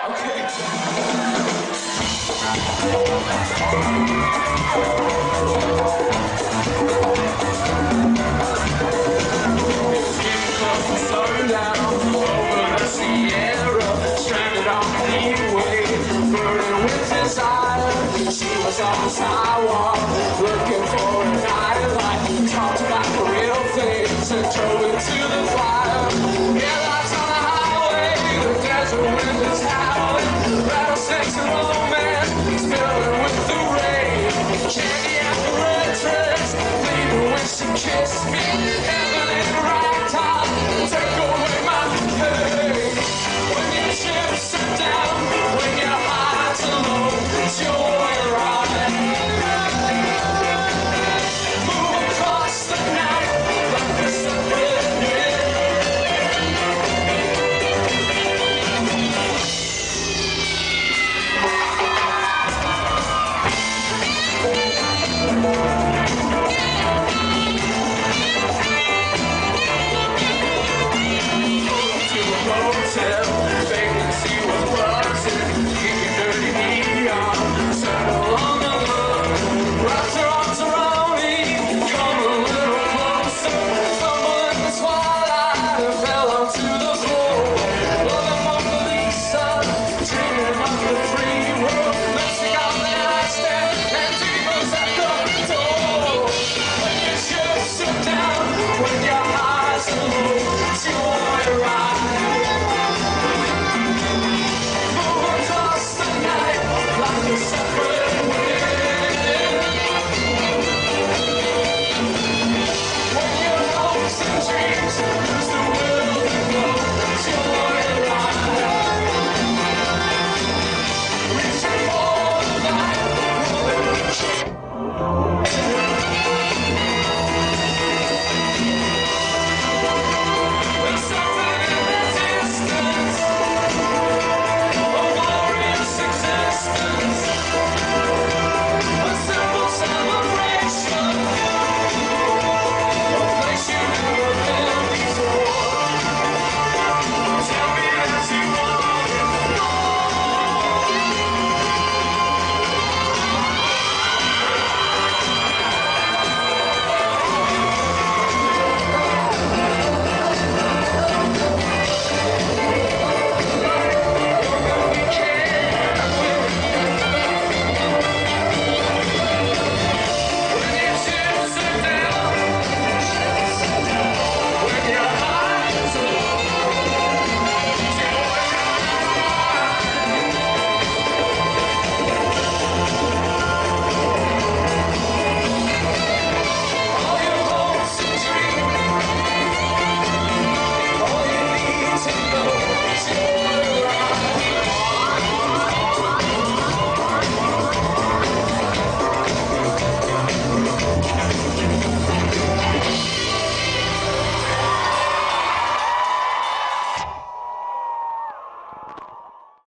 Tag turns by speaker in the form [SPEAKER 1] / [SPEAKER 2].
[SPEAKER 1] On the sidewalk, looking for a nightlight. Talked about the real things and drove into the fire. Headlights on the highway, the desert wind is howling. Rattlesnakes and romance, spilling with the rain. Candy after red dress, leaving when she kissed me. Heaven in the right time, take away my pain. When your chips are down, when your heart's alone, it's your ride.